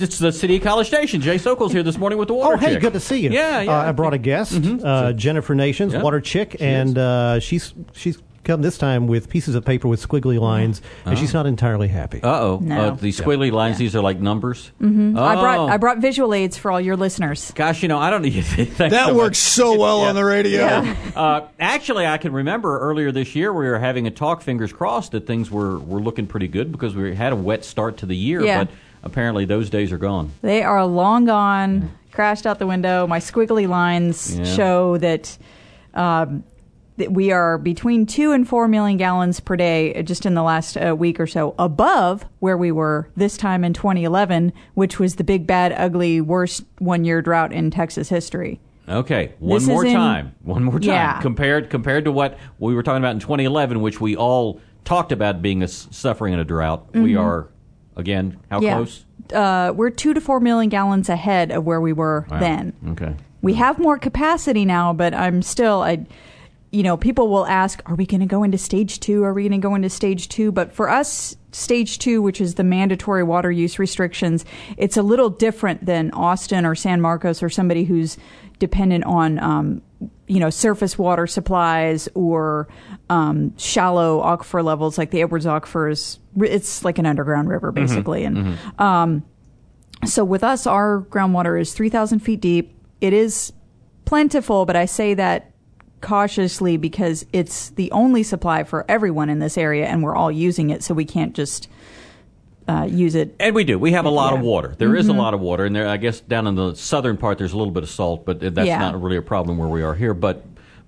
It's the City of College Station. Jay Sokol's here this morning with the Water Chick. Oh, hey, good to see you. Yeah. I brought a guest, Jennifer Nations, Water Chick, and she's come this time with pieces of paper with squiggly lines, and she's not entirely happy. Uh-oh. No. The squiggly lines, these are like numbers? Mm-hmm. Oh. I brought visual aids for all your listeners. Gosh, I don't need to think that works so well on the radio. Yeah. Actually, I can remember earlier this year we were having a talk, fingers crossed, that things were looking pretty good because we had a wet start to the year, but apparently those days are gone. They are long gone, crashed out the window. My squiggly lines show that we are between 2 and 4 million gallons per day just in the last week or so above where we were this time in 2011, which was the big, bad, ugly, worst one-year drought in Texas history. Okay, one more time. Yeah. Compared to what we were talking about in 2011, which we all talked about being suffering in a drought. We are, again, how close? We're 2 to 4 million gallons ahead of where we were then. Okay. We have more capacity now, but I'm still... people will ask, are we going to go into stage 2? Are we going to go into stage 2? But for us, stage 2, which is the mandatory water use restrictions, it's a little different than Austin or San Marcos or somebody who's dependent on, surface water supplies or shallow aquifer levels like the Edwards Aquifer. It's like an underground river, basically. And so with us, our groundwater is 3,000 feet deep. It is plentiful, but I say that cautiously because it's the only supply for everyone in this area and we're all using it, so we can't just use it. And we do. We have a lot of water. There is a lot of water, and there, I guess down in the southern part there's a little bit of salt, but that's not really a problem where we are here. But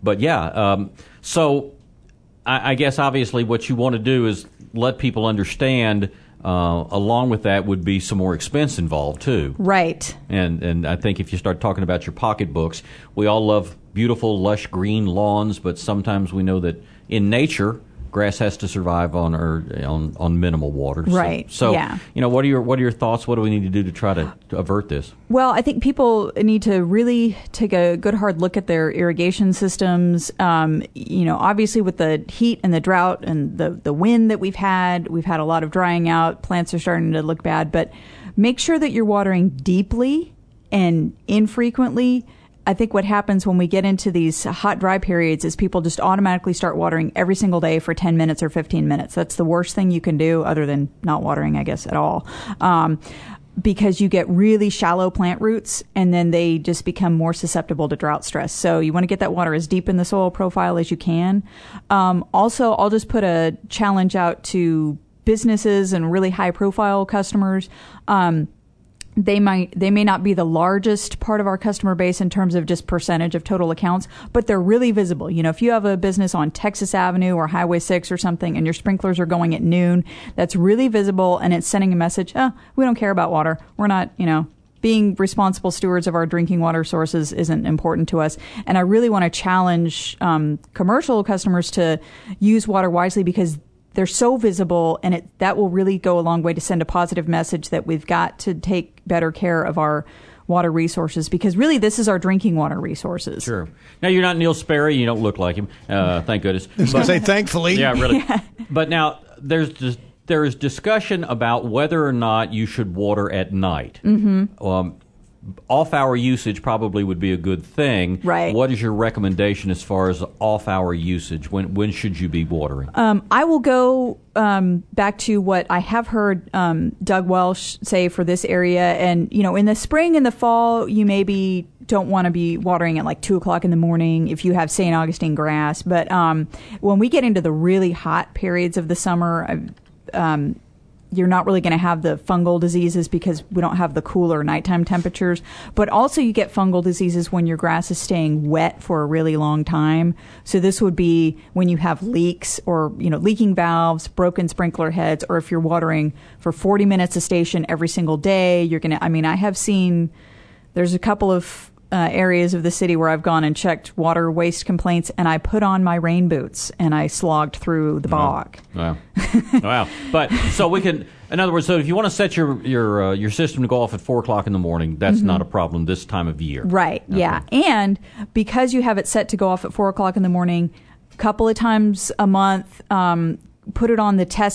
so I guess obviously what you want to do is let people understand. Along with that would be some more expense involved too. Right. And I think if you start talking about your pocketbooks, we all love beautiful, lush green lawns, but sometimes we know that in nature, grass has to survive on minimal water. Right. So what are your thoughts? What do we need to do to try to avert this? Well, I think people need to really take a good hard look at their irrigation systems. Obviously with the heat and the drought and the wind that we've had a a lot of drying out. Plants are starting to look bad, but make sure that you're watering deeply and infrequently. I think what happens when we get into these hot, dry periods is people just automatically start watering every single day for 10 minutes or 15 minutes. That's the worst thing you can do, other than not watering, I guess, at all. Because you get really shallow plant roots, and then they just become more susceptible to drought stress. So you want to get that water as deep in the soil profile as you can. Also, I'll just put a challenge out to businesses and really high-profile customers. They may not be the largest part of our customer base in terms of just percentage of total accounts, but they're really visible. If you have a business on Texas Avenue or Highway 6 or something and your sprinklers are going at noon, that's really visible and it's sending a message, we don't care about water. We're not, being responsible stewards of our drinking water sources isn't important to us. And I really want to challenge commercial customers to use water wisely because they're so visible, and that will really go a long way to send a positive message that we've got to take better care of our water resources, because really this is our drinking water resources. Sure. Now, you're not Neil Sperry. You don't look like him. Thank goodness. I was going to say thankfully. Yeah, really. Yeah. But now, there is discussion about whether or not you should water at night. Off-hour usage probably would be a good thing. Right. What is your recommendation as far as off-hour usage? When should you be watering? I will go back to what I have heard Doug Welsh say for this area. And, in the spring and the fall, you maybe don't want to be watering at like 2 o'clock in the morning if you have St. Augustine grass. But when we get into the really hot periods of the summer, you're not really going to have the fungal diseases because we don't have the cooler nighttime temperatures. But also you get fungal diseases when your grass is staying wet for a really long time. So this would be when you have leaks or, leaking valves, broken sprinkler heads, or if you're watering for 40 minutes a station every single day, you're going to, I have seen, there's a couple of areas of the city where I've gone and checked water waste complaints, and I put on my rain boots and I slogged through the bog. Wow. Wow. But so we can, in other words, so if you want to set your system to go off at 4 o'clock in the morning, that's not a problem this time of year. Right. Okay. Yeah. And because you have it set to go off at 4 o'clock in the morning, a couple of times a month, put it on the test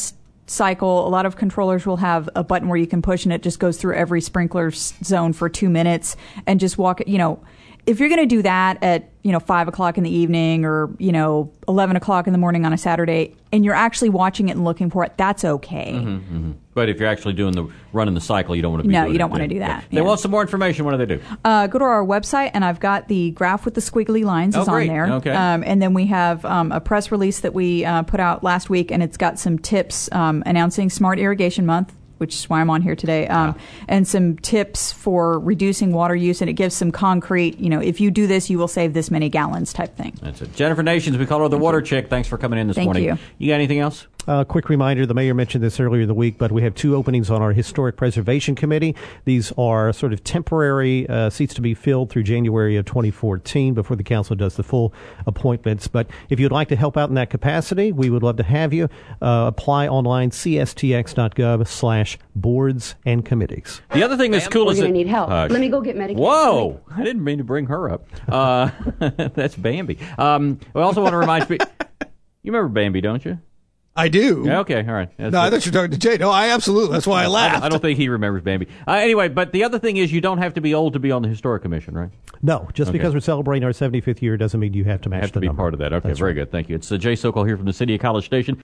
cycle. A lot of controllers will have a button where you can push and it just goes through every sprinkler zone for 2 minutes and just walk, if you're going to do that at, 5 o'clock in the evening or, 11 o'clock in the morning on a Saturday, and you're actually watching it and looking for it, that's okay. But if you're actually running the cycle, you don't want to be doing it. No, you don't want to do that. They want some more information. What do they do? Go to our website, and I've got the graph with the squiggly lines is on there. Okay. And then we have a press release that we put out last week, and it's got some tips announcing Smart Irrigation Month, which is why I'm on here today, and some tips for reducing water use, and it gives some concrete, if you do this, you will save this many gallons type thing. That's it. Jennifer Nations, we call her the Water Chick. Thanks for coming in this morning. Thank you. You got anything else? Quick reminder, the mayor mentioned this earlier in the week, but we have 2 openings on our Historic Preservation Committee. These are sort of temporary seats to be filled through January of 2014 before the council does the full appointments. But if you'd like to help out in that capacity, we would love to have you. Apply online, cstx.gov/boards and committees. The other thing that's cool is that... We're going to need help. Let me go get medication. Whoa! I didn't mean to bring her up. That's Bambi. We also want to remind people... You remember Bambi, don't you? I do. Yeah, okay, all right. No, I thought you were talking to Jay. No, I absolutely. That's why I laughed. I don't think he remembers Bambi. Anyway, but the other thing is you don't have to be old to be on the Historic Commission, right? No, just because we're celebrating our 75th year doesn't mean you have to match the number. Be part of that. Okay, that's very good. Thank you. It's Jay Sokol here from the City of College Station.